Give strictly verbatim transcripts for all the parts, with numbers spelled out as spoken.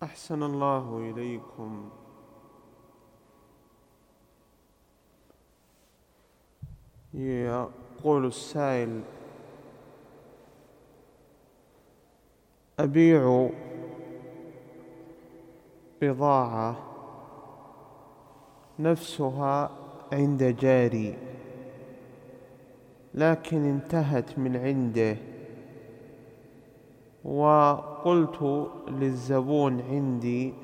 أحسن الله إليكم. يقول السائل: أبيع بضاعة نفسها عند جاري، لكن انتهت من عنده، وقلت للزبون عندي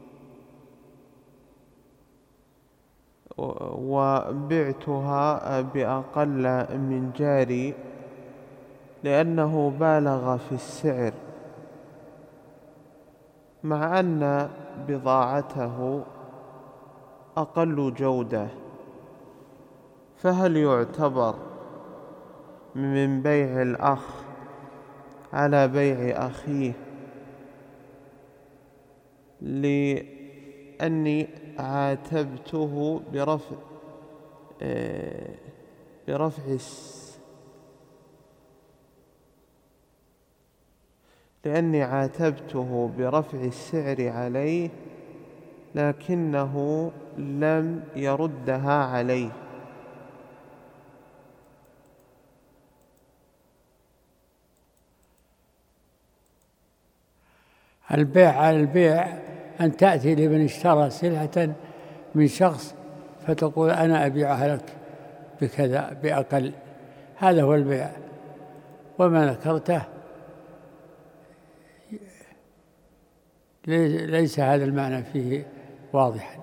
وبعتها بأقل من جاري لأنه بالغ في السعر، مع أن بضاعته أقل جودة، فهل يعتبر من بيع الأخ على بيع أخيه لأني عاتبته برفع برفع لأني عاتبته برفع السعر عليه لكنه لم يردها عليه؟ البيع على البيع أن تأتي لمن اشترى سلعة من شخص فتقول أنا أبيعها لك بكذا بأقل، هذا هو البيع. وما ذكرته ليس هذا المعنى فيه واضحا.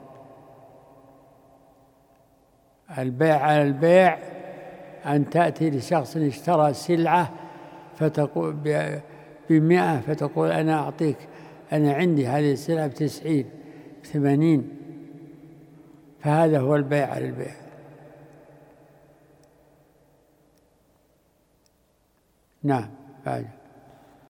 البيع على البيع أن تأتي لشخص اشترى سلعة فتقول بمئة فتقول أنا أعطيك، أنا عندي هذه السلعة بتسعين بثمانين، فهذا هو البيع على البيع. نعم.